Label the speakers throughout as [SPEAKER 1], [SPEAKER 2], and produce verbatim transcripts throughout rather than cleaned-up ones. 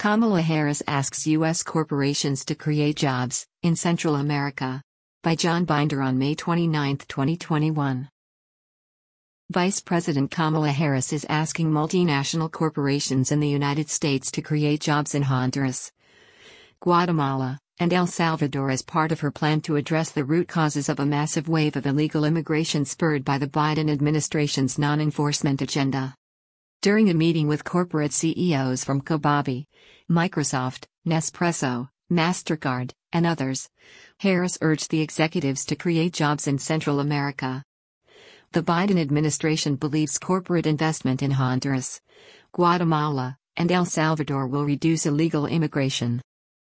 [SPEAKER 1] Kamala Harris asks U S corporations to create jobs in Central America. By John Binder on May twenty-ninth, twenty twenty-one. Vice President Kamala Harris is asking multinational corporations in the United States to create jobs in Honduras, Guatemala, and El Salvador as part of her plan to address the root causes of a massive wave of illegal immigration spurred by the Biden administration's non-enforcement agenda. During a meeting with corporate C E Os from Cobabi, Microsoft, Nespresso, MasterCard, and others, Harris urged the executives to create jobs in Central America. The Biden administration believes corporate investment in Honduras, Guatemala, and El Salvador will reduce illegal immigration.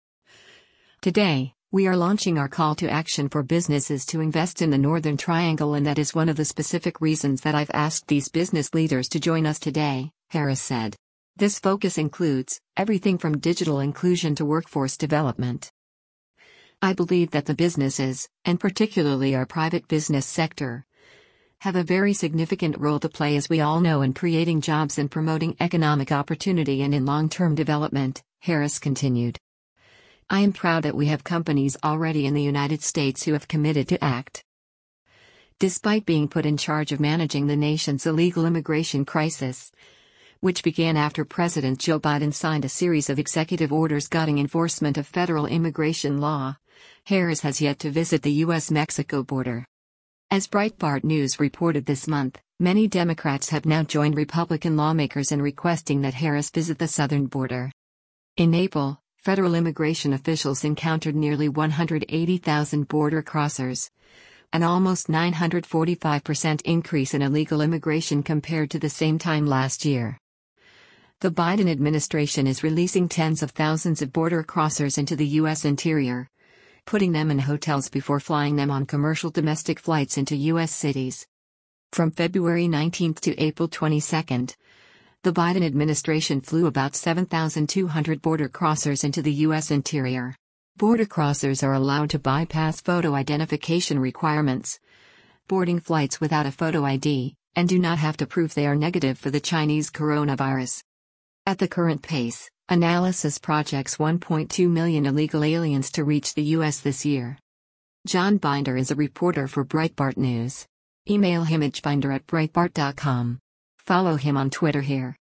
[SPEAKER 1] Today, we are launching our call to action for businesses to invest in the Northern Triangle, and that is one of the specific reasons that I've asked these business leaders to join us today, Harris said. This focus includes everything from digital inclusion to workforce development. I believe that the businesses, and particularly our private business sector, have a very significant role to play, as we all know, in creating jobs and promoting economic opportunity and in long-term development, Harris continued. I am proud that we have companies already in the United States who have committed to act. Despite being put in charge of managing the nation's illegal immigration crisis, which began after President Joe Biden signed a series of executive orders gutting enforcement of federal immigration law, Harris has yet to visit the U S Mexico border. As Breitbart News reported this month, many Democrats have now joined Republican lawmakers in requesting that Harris visit the southern border. In April, federal immigration officials encountered nearly one hundred eighty thousand border crossers, an almost nine hundred forty-five percent increase in illegal immigration compared to the same time last year. The Biden administration is releasing tens of thousands of border crossers into the U S interior, putting them in hotels before flying them on commercial domestic flights into U S cities. From February nineteenth to April twenty-second, the Biden administration flew about seven thousand two hundred border crossers into the U S interior. Border crossers are allowed to bypass photo identification requirements, boarding flights without a photo I D, and do not have to prove they are negative for the Chinese coronavirus. At the current pace, analysis projects one point two million illegal aliens to reach the U S this year. John Binder is a reporter for Breitbart News. Email him at binder at breitbart dot com. Follow him on Twitter here.